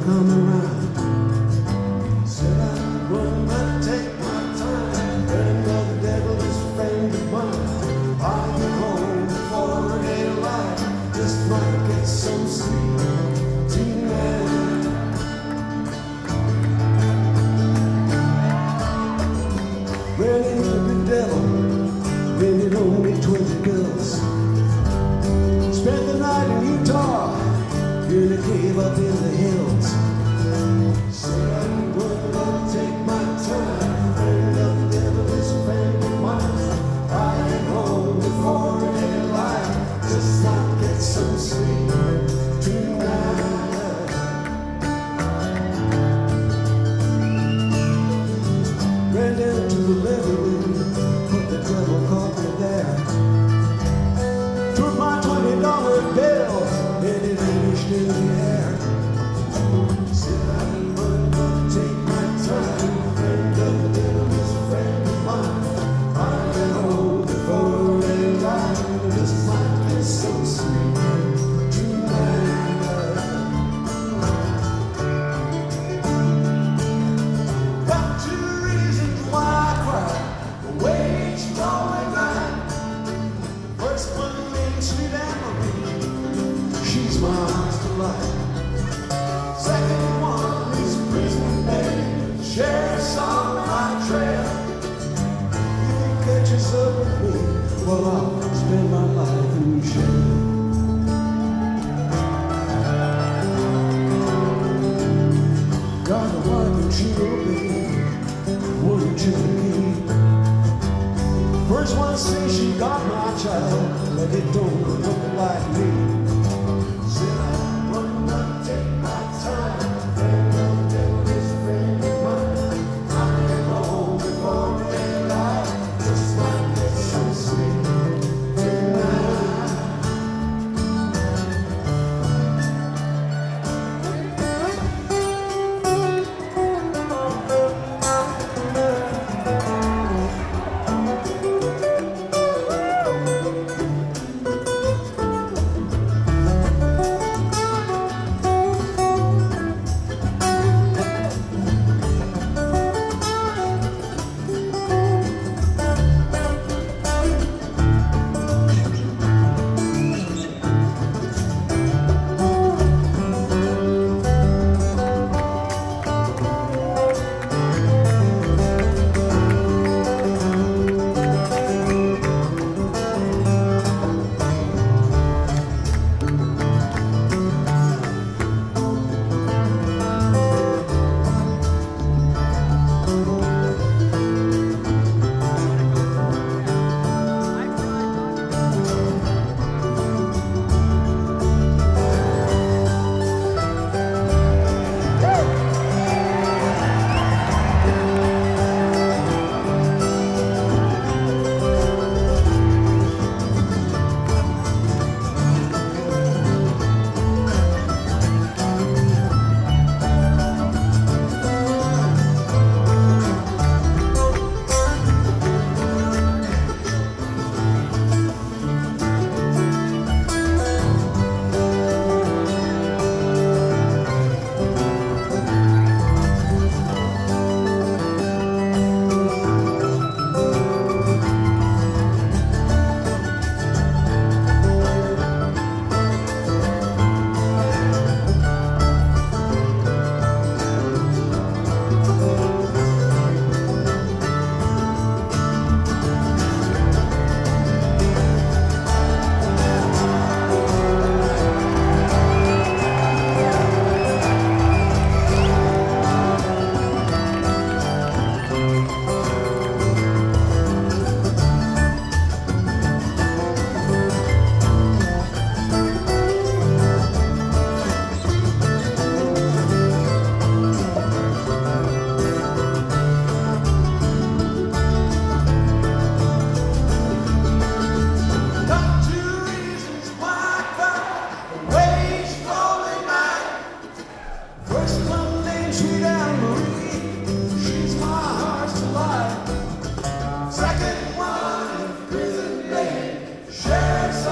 come around. Said I'm gonna take my time, and the devil is a friend of mine. I'll be home before daylight, just might get some sleep tonight. Ran into the devil, rented only 20 girls. Spent the night in Utah, in a cave up in the hills. Said I'm gonna take my time, and the devil is a friend of mine. I'll be home before daylight, just not get some sleep tonight. Ran down to the living room, but the devil caught me there. Took my $20 bill, and it vanished in the air. Said I'm gonna take my time, and the devil is a friend of mine. I'll be home before daylight, just might get some sleep tonight. Got 2 reasons why I cry, the wage all night. First one being sweet Anne-Marie, she's my heart's delight. Second one is prison baby, sheriff's on my trail. If he catches up with me, well, I'll spend my life in jail. Got a wife and she obeyed, wouldn't Cherokee. First one says she got my child, but it don't look like me. Said I'm gonna take my time, and the devil is a friend of mine. I'll get home before daylight, just might get some sleep tonight.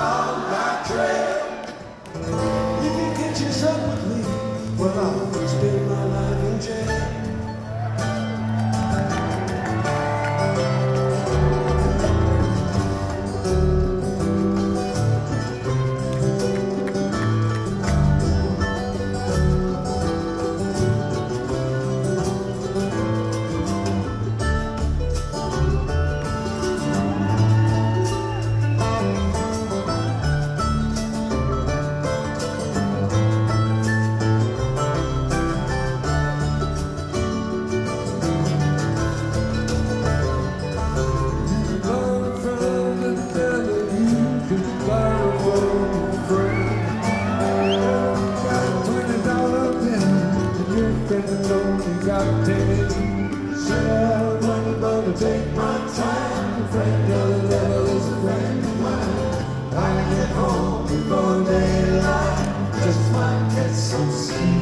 Well, I'll spend that's so sweet.